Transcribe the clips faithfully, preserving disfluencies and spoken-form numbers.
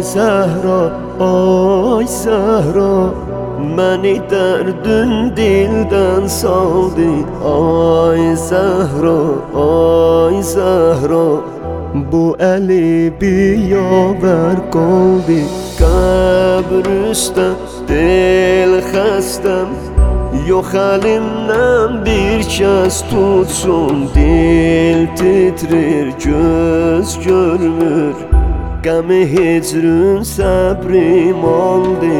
Zəhra, ay Zəhra, məni dərdin dildən saldı. Ay Zəhra, ay Zəhra, bu əli biyavər qaldı. Qəbr üstə del xəstəm, yox əlimdən bir kəs tutsun. Dil titrir, göz görmür, qəmi hicrün səbrim aldı.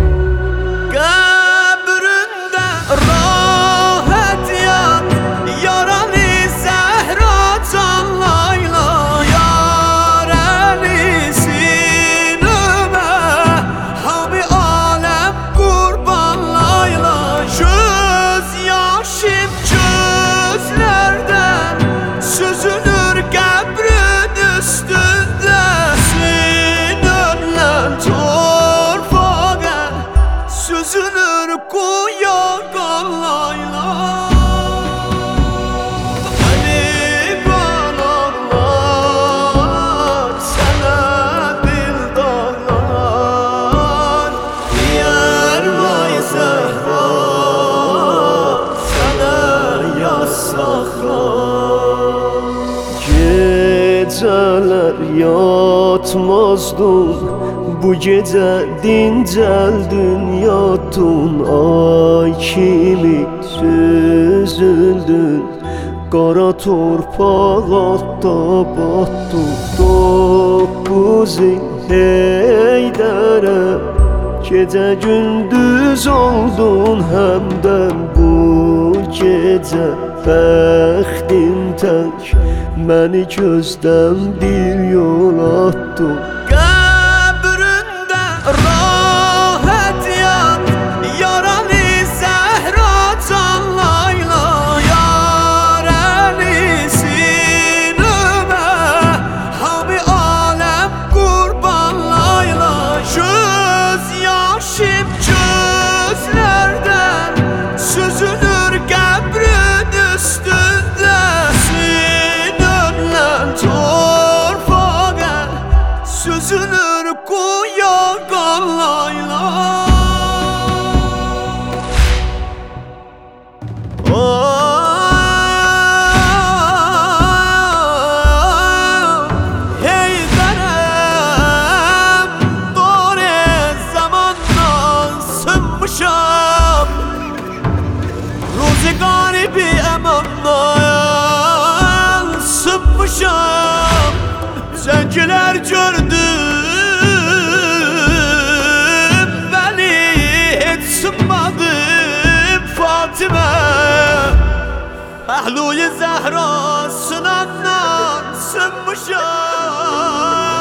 Qəbründə rahət yat, yaralı Zəhra can layla. Yar əlisin ömə, hamı aləm qurban layla. Göz yaşım gözlərdən süzülür qəbrin üstündə. Sinirlən torpağa süzülür quya qallayla. Məni bağlarlar, sənə dildar. Deyər vay Zəhra, sənə yaz saxlar. Gecələr yatmazdın, bu gecə dincəldin yatdın. Ay kimi süzüldün, qara torpaq altda batdın. Doqquz il Heydərə, gecə gündüz oldun həmdən. Bu gecə bəxtin tək məni gözdən bir yol atdın. Qəbründə rahət yat, yaralı Zəhra can layla. Yar əlisin ömə, hamı aləm qurban layla. Göz yaşım gözlərdən süzülür qəbrin üstündə. Sinirlən torpağa süzülür quya qallayla. Heydərəm, dore zamandan sınmışam. Ruzigarı əmandan sınmışam. Zəngilər gördüm, bəli heç sınmadım Fatimə. Pəhluy Zəhra sınandan sınmışam.